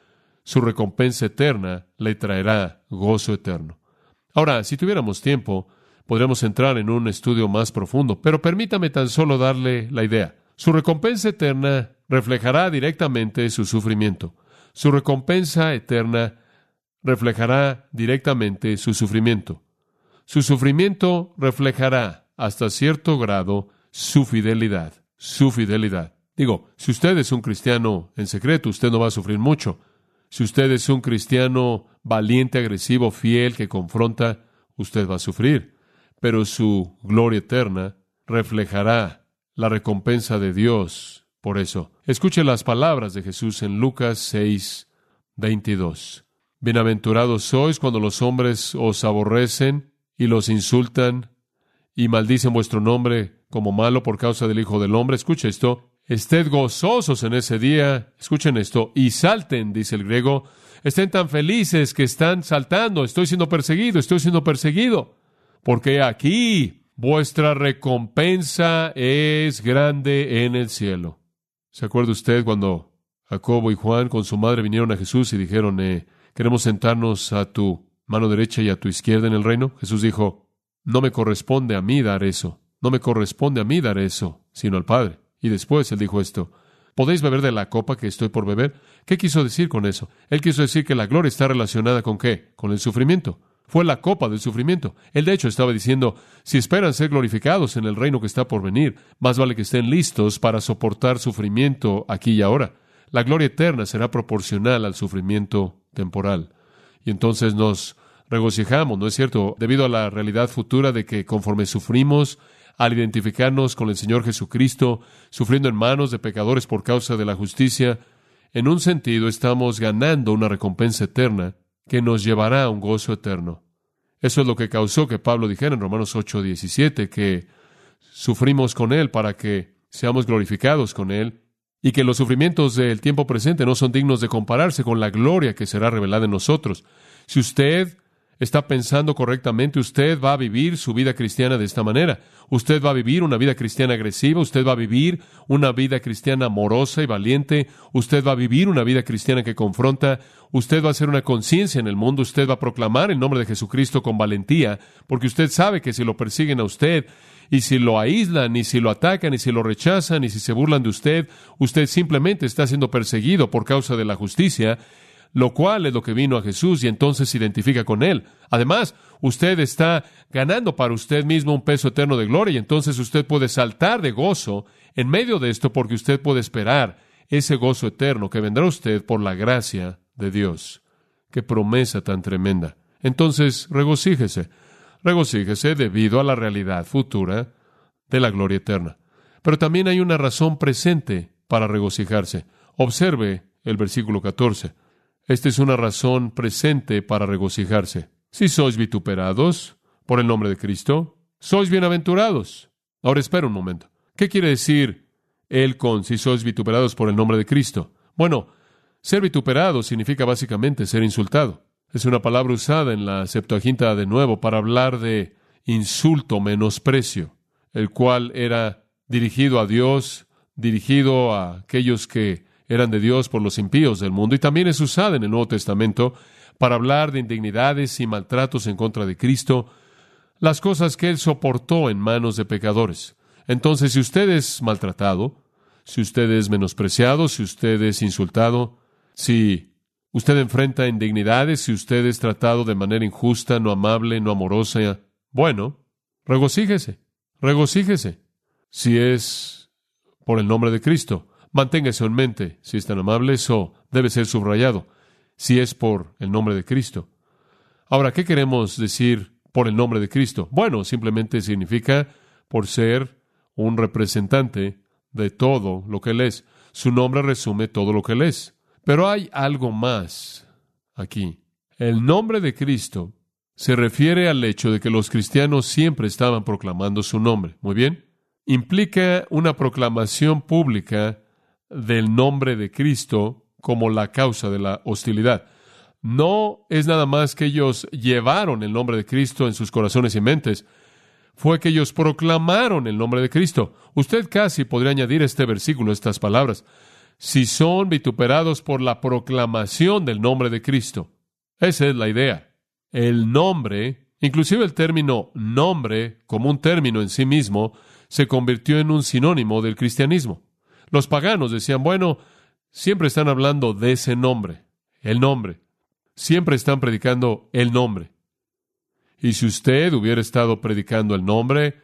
Su recompensa eterna le traerá gozo eterno. Ahora, si tuviéramos tiempo, podríamos entrar en un estudio más profundo, pero permítame tan solo darle la idea. Su recompensa eterna reflejará directamente su sufrimiento. Su recompensa eterna reflejará directamente su sufrimiento. Su sufrimiento reflejará hasta cierto grado su fidelidad. Su fidelidad. Digo, si usted es un cristiano en secreto, usted no va a sufrir mucho. Si usted es un cristiano valiente, agresivo, fiel, que confronta, usted va a sufrir. Pero su gloria eterna reflejará la recompensa de Dios por eso. Escuche las palabras de Jesús en Lucas seis, veintidós. Bienaventurados sois cuando los hombres os aborrecen y los insultan y maldicen vuestro nombre como malo por causa del Hijo del Hombre. Escuche esto. Ested gozosos en ese día. Escuchen esto. Y salten, dice el griego. Estén tan felices que están saltando. Estoy siendo perseguido, estoy siendo perseguido. Porque aquí vuestra recompensa es grande en el cielo. ¿Se acuerda usted cuando Jacobo y Juan con su madre vinieron a Jesús y dijeron, eh, queremos sentarnos a tu mano derecha y a tu izquierda en el reino? Jesús dijo, no me corresponde a mí dar eso, no me corresponde a mí dar eso, sino al Padre. Y después Él dijo esto, ¿podéis beber de la copa que estoy por beber? ¿Qué quiso decir con eso? Él quiso decir que la gloria está relacionada ¿con qué? Con el sufrimiento. Fue la copa del sufrimiento. Él de hecho estaba diciendo, si esperan ser glorificados en el reino que está por venir, más vale que estén listos para soportar sufrimiento aquí y ahora. La gloria eterna será proporcional al sufrimiento temporal. Y entonces nos regocijamos, ¿no es cierto? Debido a la realidad futura de que conforme sufrimos, al identificarnos con el Señor Jesucristo, sufriendo en manos de pecadores por causa de la justicia, en un sentido estamos ganando una recompensa eterna que nos llevará a un gozo eterno. Eso es lo que causó que Pablo dijera en Romanos ocho diecisiete, que sufrimos con Él para que seamos glorificados con Él, y que los sufrimientos del tiempo presente no son dignos de compararse con la gloria que será revelada en nosotros. Si usted está pensando correctamente, usted va a vivir su vida cristiana de esta manera. Usted va a vivir una vida cristiana agresiva, usted va a vivir una vida cristiana amorosa y valiente, usted va a vivir una vida cristiana que confronta, usted va a hacer una conciencia en el mundo, usted va a proclamar el nombre de Jesucristo con valentía, porque usted sabe que si lo persiguen a usted, y si lo aíslan, y si lo atacan, y si lo rechazan, y si se burlan de usted, usted simplemente está siendo perseguido por causa de la justicia, lo cual es lo que vino a Jesús y entonces se identifica con Él. Además, usted está ganando para usted mismo un peso eterno de gloria y entonces usted puede saltar de gozo en medio de esto porque usted puede esperar ese gozo eterno que vendrá a usted por la gracia de Dios. ¡Qué promesa tan tremenda! Entonces, regocíjese. Regocíjese debido a la realidad futura de la gloria eterna. Pero también hay una razón presente para regocijarse. Observe el versículo catorce. Esta es una razón presente para regocijarse. Si sois vituperados por el nombre de Cristo, sois bienaventurados. Ahora espera un momento. ¿Qué quiere decir él con si sois vituperados por el nombre de Cristo? Bueno, ser vituperado significa básicamente ser insultado. Es una palabra usada en la Septuaginta de nuevo para hablar de insulto, menosprecio, el cual era dirigido a Dios, dirigido a aquellos que eran de Dios por los impíos del mundo, y también es usada en el Nuevo Testamento para hablar de indignidades y maltratos en contra de Cristo, las cosas que Él soportó en manos de pecadores. Entonces, si usted es maltratado, si usted es menospreciado, si usted es insultado, si usted enfrenta indignidades, si usted es tratado de manera injusta, no amable, no amorosa, bueno, regocíjese, regocíjese. Si es por el nombre de Cristo, manténgase en mente. Si es tan amable, eso debe ser subrayado. Si es por el nombre de Cristo. Ahora, ¿qué queremos decir por el nombre de Cristo? Bueno, simplemente significa por ser un representante de todo lo que Él es. Su nombre resume todo lo que Él es. Pero hay algo más aquí. El nombre de Cristo se refiere al hecho de que los cristianos siempre estaban proclamando su nombre. Muy bien. Implica una proclamación pública del nombre de Cristo como la causa de la hostilidad. No es nada más que ellos llevaron el nombre de Cristo en sus corazones y mentes. Fue que ellos proclamaron el nombre de Cristo. Usted casi podría añadir a este versículo estas palabras: si son vituperados por la proclamación del nombre de Cristo. Esa es la idea. El nombre, inclusive el término nombre, como un término en sí mismo, se convirtió en un sinónimo del cristianismo. Los paganos decían, bueno, siempre están hablando de ese nombre, el nombre. Siempre están predicando el nombre. Y si usted hubiera estado predicando el nombre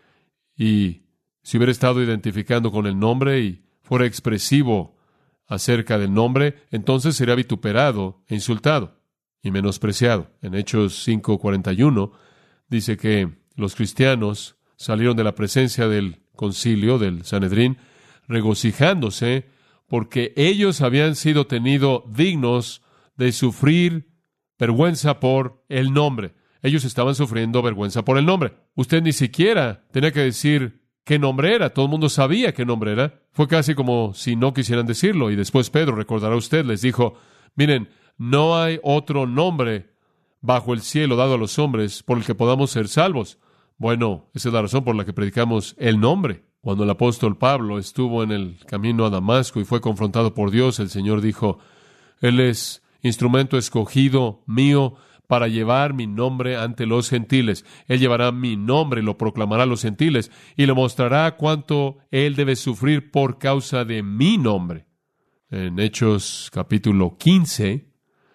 y si hubiera estado identificando con el nombre y fuera expresivo acerca del nombre, entonces sería vituperado e insultado y menospreciado. En Hechos cinco cuarenta y uno dice que los cristianos salieron de la presencia del concilio, del Sanedrín, regocijándose porque ellos habían sido tenidos dignos de sufrir vergüenza por el nombre. Ellos estaban sufriendo vergüenza por el nombre. Usted ni siquiera tenía que decir qué nombre era. Todo el mundo sabía qué nombre era. Fue casi como si no quisieran decirlo. Y después Pedro, recordará usted, les dijo, miren, no hay otro nombre bajo el cielo dado a los hombres por el que podamos ser salvos. Bueno, esa es la razón por la que predicamos el nombre. Cuando el apóstol Pablo estuvo en el camino a Damasco y fue confrontado por Dios, el Señor dijo, Él es instrumento escogido mío para llevar mi nombre ante los gentiles. Él llevará mi nombre y lo proclamará a los gentiles y le mostrará cuánto Él debe sufrir por causa de mi nombre. En Hechos capítulo quince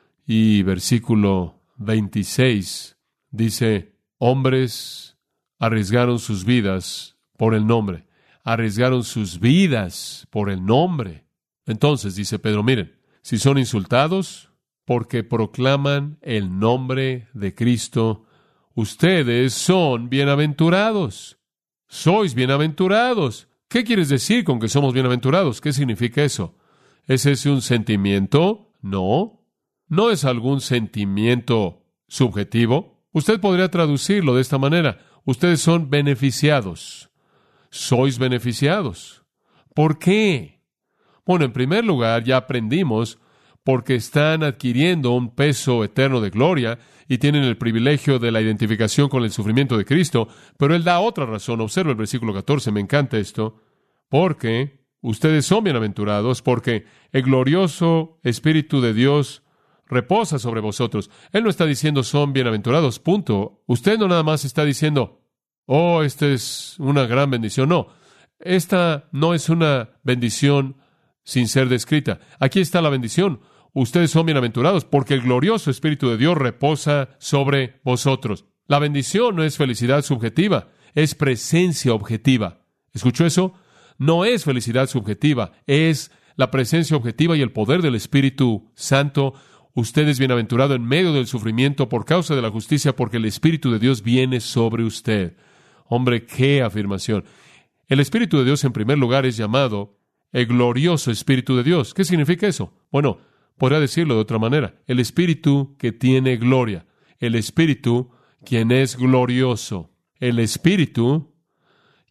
y versículo veintiséis dice, hombres arriesgaron sus vidas por el nombre. Arriesgaron sus vidas por el nombre. Entonces, dice Pedro, miren, si son insultados porque proclaman el nombre de Cristo, ustedes son bienaventurados. Sois bienaventurados. ¿Qué quieres decir con que somos bienaventurados? ¿Qué significa eso? ¿Es ese un sentimiento? No. ¿No es algún sentimiento subjetivo? Usted podría traducirlo de esta manera. Ustedes son beneficiados. Sois beneficiados. ¿Por qué? Bueno, en primer lugar, ya aprendimos porque están adquiriendo un peso eterno de gloria y tienen el privilegio de la identificación con el sufrimiento de Cristo, pero Él da otra razón. Observa el versículo catorce, me encanta esto. Porque ustedes son bienaventurados, porque el glorioso Espíritu de Dios reposa sobre vosotros. Él no está diciendo son bienaventurados, punto. Usted no nada más está diciendo, oh, esta es una gran bendición. No, esta no es una bendición sin ser descrita. Aquí está la bendición. Ustedes son bienaventurados porque el glorioso Espíritu de Dios reposa sobre vosotros. La bendición no es felicidad subjetiva, es presencia objetiva. ¿Escuchó eso? No es felicidad subjetiva, es la presencia objetiva y el poder del Espíritu Santo. Usted es bienaventurado en medio del sufrimiento por causa de la justicia porque el Espíritu de Dios viene sobre usted. Hombre, qué afirmación. El Espíritu de Dios en primer lugar es llamado el glorioso Espíritu de Dios. ¿Qué significa eso? Bueno, podría decirlo de otra manera. El Espíritu que tiene gloria. El Espíritu quien es glorioso. El Espíritu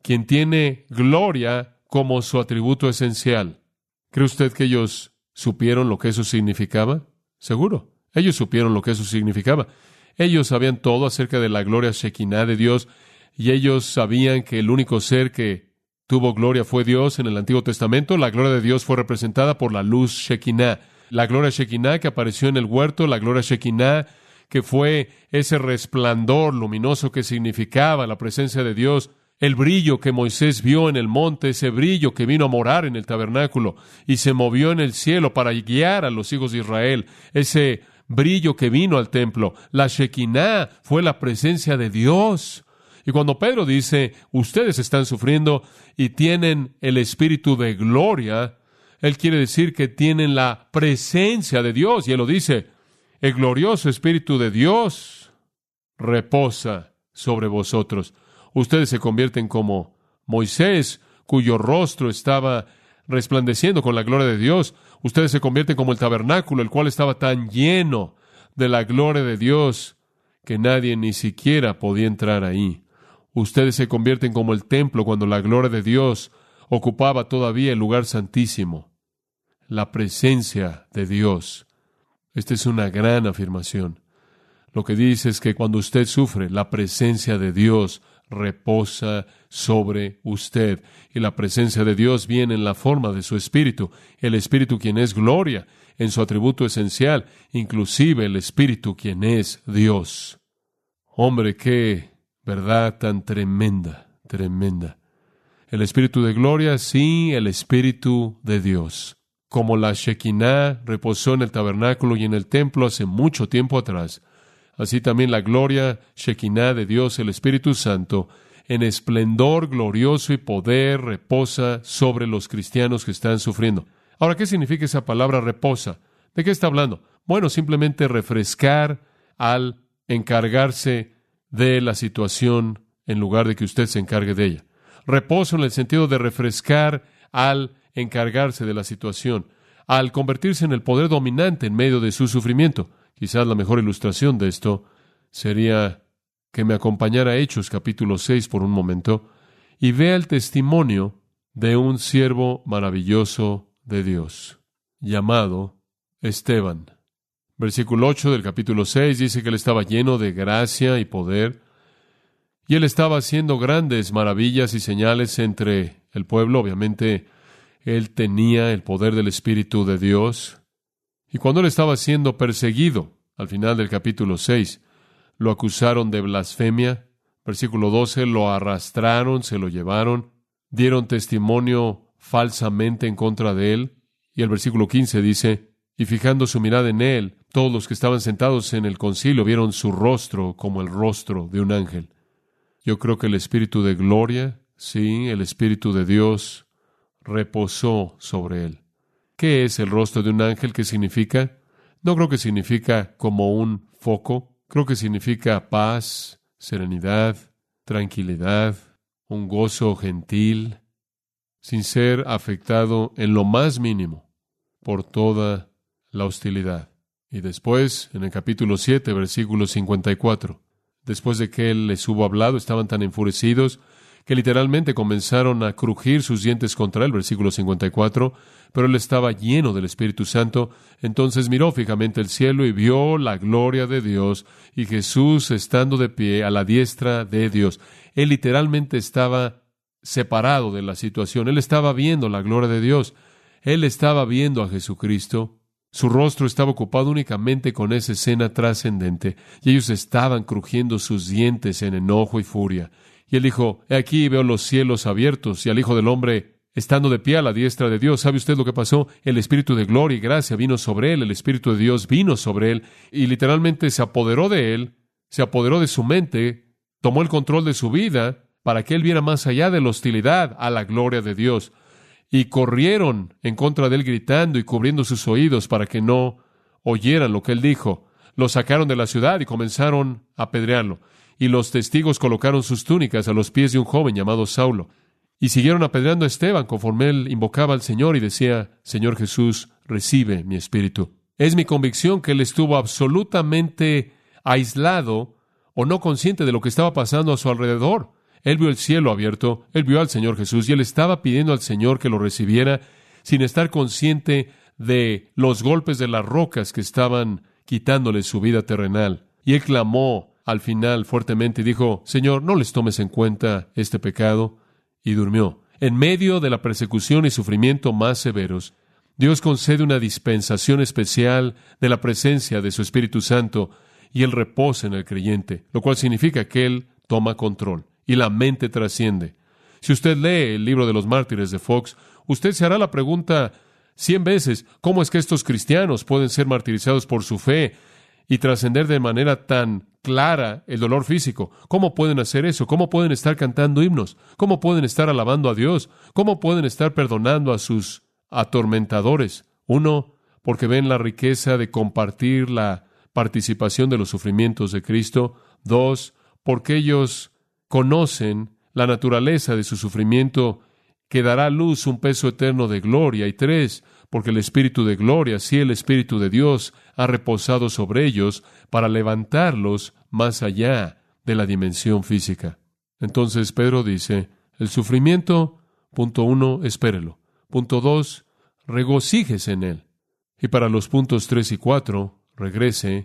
quien tiene gloria como su atributo esencial. ¿Cree usted que ellos supieron lo que eso significaba? Seguro. Ellos supieron lo que eso significaba. Ellos sabían todo acerca de la gloria Shekinah de Dios, y ellos sabían que el único ser que tuvo gloria fue Dios en el Antiguo Testamento. La gloria de Dios fue representada por la luz Shekinah. La gloria Shekinah que apareció en el huerto, la gloria Shekinah que fue ese resplandor luminoso que significaba la presencia de Dios, el brillo que Moisés vio en el monte, ese brillo que vino a morar en el tabernáculo y se movió en el cielo para guiar a los hijos de Israel, ese brillo que vino al templo. La Shekinah fue la presencia de Dios. Y cuando Pedro dice, ustedes están sufriendo y tienen el espíritu de gloria, él quiere decir que tienen la presencia de Dios. Y él lo dice, el glorioso espíritu de Dios reposa sobre vosotros. Ustedes se convierten como Moisés, cuyo rostro estaba resplandeciendo con la gloria de Dios. Ustedes se convierten como el tabernáculo, el cual estaba tan lleno de la gloria de Dios que nadie ni siquiera podía entrar ahí. Ustedes se convierten como el templo cuando la gloria de Dios ocupaba todavía el lugar santísimo. La presencia de Dios. Esta es una gran afirmación. Lo que dice es que cuando usted sufre, la presencia de Dios reposa sobre usted. Y la presencia de Dios viene en la forma de su Espíritu. El Espíritu quien es gloria en su atributo esencial, inclusive el Espíritu quien es Dios. Hombre, qué verdad tan tremenda, tremenda. El Espíritu de gloria, sí, el Espíritu de Dios. Como la Shekinah reposó en el tabernáculo y en el templo hace mucho tiempo atrás, así también la gloria Shekinah de Dios, el Espíritu Santo, en esplendor glorioso y poder reposa sobre los cristianos que están sufriendo. Ahora, ¿qué significa esa palabra reposa? ¿De qué está hablando? Bueno, simplemente refrescar al encargarse de la situación en lugar de que usted se encargue de ella. Reposo en el sentido de refrescar al encargarse de la situación, al convertirse en el poder dominante en medio de su sufrimiento. Quizás la mejor ilustración de esto sería que me acompañara a Hechos capítulo seis por un momento y vea el testimonio de un siervo maravilloso de Dios, llamado Esteban. Versículo ocho del capítulo seis dice que él estaba lleno de gracia y poder, y él estaba haciendo grandes maravillas y señales entre el pueblo. Obviamente, él tenía el poder del Espíritu de Dios. Y cuando él estaba siendo perseguido, al final del capítulo seis, lo acusaron de blasfemia. Versículo doce, lo arrastraron, se lo llevaron, dieron testimonio falsamente en contra de él. Y el versículo quince dice, y fijando su mirada en él, todos los que estaban sentados en el concilio vieron su rostro como el rostro de un ángel. Yo creo que el Espíritu de gloria, sí, el Espíritu de Dios, reposó sobre él. ¿Qué es el rostro de un ángel? ¿Qué significa? No creo que significa como un foco. Creo que significa paz, serenidad, tranquilidad, un gozo gentil, sin ser afectado en lo más mínimo por toda la hostilidad. Y después, en el capítulo siete, versículo cincuenta y cuatro, después de que él les hubo hablado, estaban tan enfurecidos que literalmente comenzaron a crujir sus dientes contra él, versículo cincuenta y cuatro, pero él estaba lleno del Espíritu Santo. Entonces miró fijamente el cielo y vio la gloria de Dios y Jesús estando de pie a la diestra de Dios. Él literalmente estaba separado de la situación. Él estaba viendo la gloria de Dios. Él estaba viendo a Jesucristo. Su rostro estaba ocupado únicamente con esa escena trascendente, y ellos estaban crujiendo sus dientes en enojo y furia. Y él dijo, he aquí veo los cielos abiertos y al Hijo del Hombre estando de pie a la diestra de Dios. ¿Sabe usted lo que pasó? El Espíritu de gloria y gracia vino sobre él, el Espíritu de Dios vino sobre él, y literalmente se apoderó de él, se apoderó de su mente, tomó el control de su vida para que él viera más allá de la hostilidad a la gloria de Dios. Y corrieron en contra de él gritando y cubriendo sus oídos para que no oyeran lo que él dijo. Lo sacaron de la ciudad y comenzaron a apedrearlo. Y los testigos colocaron sus túnicas a los pies de un joven llamado Saulo. Y siguieron apedreando a Esteban conforme él invocaba al Señor y decía, Señor Jesús, recibe mi espíritu. Es mi convicción que él estuvo absolutamente aislado o no consciente de lo que estaba pasando a su alrededor. Él vio el cielo abierto, él vio al Señor Jesús y él estaba pidiendo al Señor que lo recibiera sin estar consciente de los golpes de las rocas que estaban quitándole su vida terrenal. Y él clamó al final fuertemente y dijo, Señor, no les tomes en cuenta este pecado, y durmió. En medio de la persecución y sufrimiento más severos, Dios concede una dispensación especial de la presencia de su Espíritu Santo y Él reposa en el creyente, lo cual significa que Él toma control y la mente trasciende. Si usted lee el libro de los mártires de Fox, usted se hará la pregunta cien veces, ¿cómo es que estos cristianos pueden ser martirizados por su fe y trascender de manera tan clara el dolor físico? ¿Cómo pueden hacer eso? ¿Cómo pueden estar cantando himnos? ¿Cómo pueden estar alabando a Dios? ¿Cómo pueden estar perdonando a sus atormentadores? Uno, porque ven la riqueza de compartir la participación de los sufrimientos de Cristo. Dos, porque ellos conocen la naturaleza de su sufrimiento que dará a luz un peso eterno de gloria. Y tres, porque el Espíritu de gloria, sí, el Espíritu de Dios, ha reposado sobre ellos para levantarlos más allá de la dimensión física. Entonces Pedro dice, el sufrimiento, punto uno, espérelo. Punto dos, regocíjese en él. Y para los puntos tres y cuatro, regrese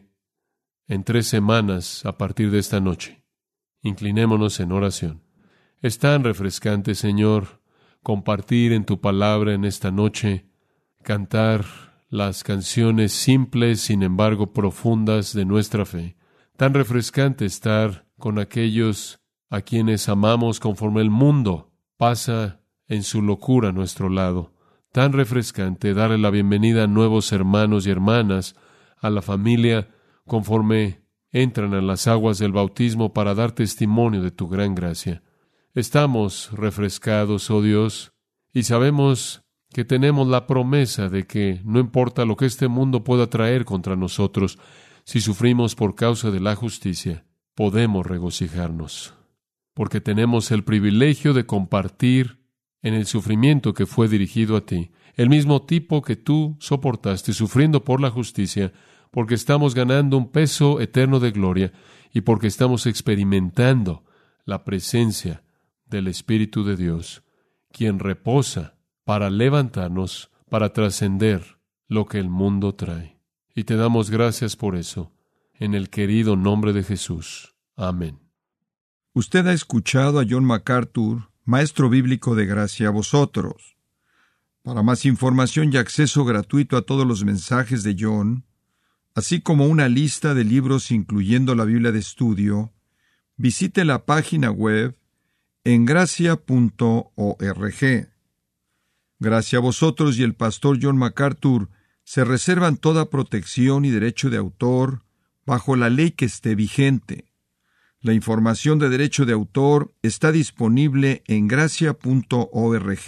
en tres semanas a partir de esta noche. Inclinémonos en oración. Es tan refrescante, Señor, compartir en tu palabra en esta noche, cantar las canciones simples, sin embargo profundas de nuestra fe. Tan refrescante estar con aquellos a quienes amamos conforme el mundo pasa en su locura a nuestro lado. Tan refrescante darle la bienvenida a nuevos hermanos y hermanas a la familia conforme entran a las aguas del bautismo para dar testimonio de tu gran gracia. Estamos refrescados, oh Dios, y sabemos que tenemos la promesa de que no importa lo que este mundo pueda traer contra nosotros, si sufrimos por causa de la justicia, podemos regocijarnos, porque tenemos el privilegio de compartir en el sufrimiento que fue dirigido a ti, el mismo tipo que tú soportaste sufriendo por la justicia, porque estamos ganando un peso eterno de gloria y porque estamos experimentando la presencia del Espíritu de Dios, quien reposa para levantarnos, para trascender lo que el mundo trae. Y te damos gracias por eso, en el querido nombre de Jesús. Amén. Usted ha escuchado a John MacArthur, maestro bíblico de gracia a vosotros. Para más información y acceso gratuito a todos los mensajes de John, así como una lista de libros incluyendo la Biblia de estudio, visite la página web en gracia punto org. Gracia a vosotros y el pastor John MacArthur se reservan toda protección y derecho de autor bajo la ley que esté vigente. La información de derecho de autor está disponible en gracia punto org,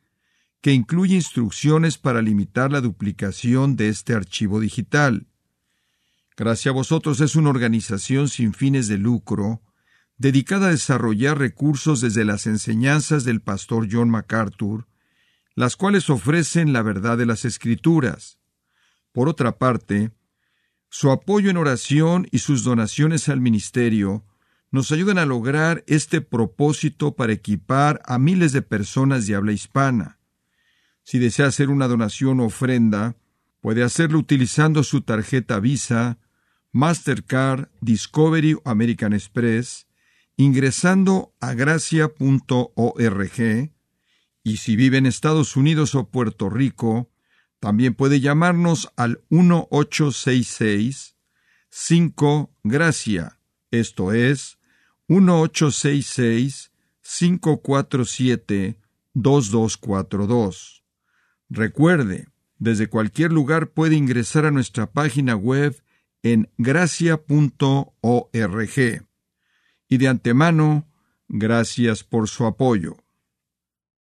que incluye instrucciones para limitar la duplicación de este archivo digital. Gracia a vosotros es una organización sin fines de lucro dedicada a desarrollar recursos desde las enseñanzas del pastor John MacArthur, las cuales ofrecen la verdad de las Escrituras. Por otra parte, su apoyo en oración y sus donaciones al ministerio nos ayudan a lograr este propósito para equipar a miles de personas de habla hispana. Si desea hacer una donación o ofrenda, puede hacerlo utilizando su tarjeta Visa, Mastercard, Discovery o American Express, ingresando a gracia punto org, y si vive en Estados Unidos o Puerto Rico, también puede llamarnos al uno ocho seis seis cinco gracia, esto es, uno ocho seis seis cinco cuatro siete dos dos cuatro dos. Recuerde, desde cualquier lugar puede ingresar a nuestra página web en gracia punto org. Y de antemano, gracias por su apoyo.